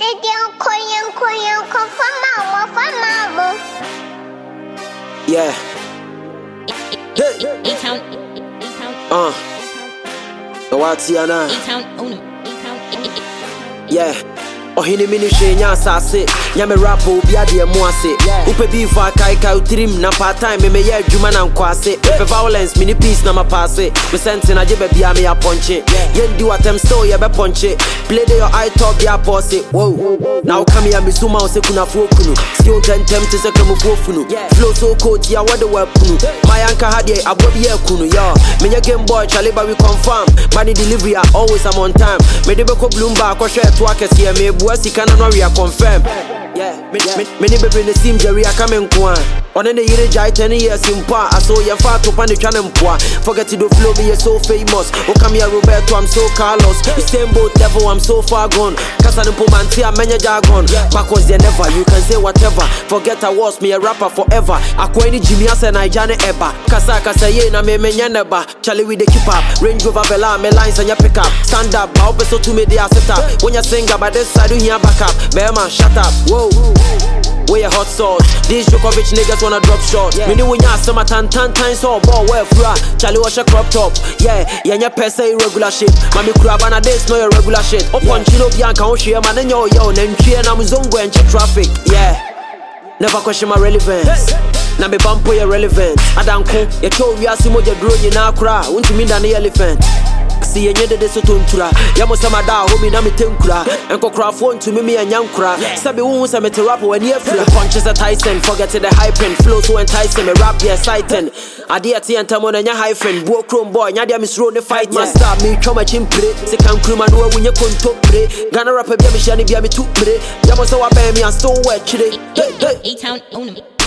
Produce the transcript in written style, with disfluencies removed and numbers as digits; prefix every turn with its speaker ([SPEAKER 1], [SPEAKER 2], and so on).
[SPEAKER 1] Yeah. Yeah. Oh, he mini shenya sase. Nyame rapper obi ade emu ase. Upe beef akaika utrim na part time me ye adwuma na nkwase. Upe violence mini peace na mapase. Me sent na je bia me ya ponche. Yendi watem still ye be ponche. Play the your eye top ya pose. Whoa. Now come here me zuma o se kuna fu okunu. Si on tentem te se kemu fu ofunu. Flow so coach ya what the weapon. My anka hade abobi ye kunu ya. Me nye game boy chale ba we confirm. Money delivery always I'm on time. Me de be ko Bloomberg ko share to akese me Wasi kana no we are confirm. Yeah, many baby ne sim Jerry akame nko a. One ne yire jai 10 years impa. Aso ye fa to pan the twa mpoa. Forget to flow me so famous. O come here Roberto I'm so Carlos. The same boat level I'm so far gone. Kasa no pomanti a menya jargon. Backwards they never you can say whatever. Forget I was me a rapper forever. Akwa ni Jimmy ase na ijane eba. Kasa ye na me menya neba. Charlie with the keep up. Range Rover Bella me lines and ya pick up. Stand up, ba obeso to me dey set up. When you sing about this side you hear back up. Bear shut up. Whoa. We a hot sauce. These Djokovic niggas wanna drop shot. Me ni when ya summer tan so ball well fra. Charlie wash a crop top. Yeah, nya pesa irregular shit. Mami kurabana this no your regular shit. Upon chino bianca on share man and yo nentwie na muzongo and traffic. Yeah. Never question my relevance. Na me bumpo your relevant. Adanko, ye cho wiase mo je dro nyina kra. Untumi da na elephant. See ye de so tontura. Yamo sama da homi na me tenkura. Enko crafon to me anyankura. Sabi wu se me rap when ye free. Punches a Tyson, forget the hype and flow so enticing. Me rap ye exciting. Adi ati antamo na nya hyphen. Bo chrome boy, nya dia misro ne fight master. Me choma chimpre. Se kan kruma no we nye kontopre. Gana rap bia me shani bia me tupre. Yamo so wa be me and so we chire.
[SPEAKER 2] A-Town on him.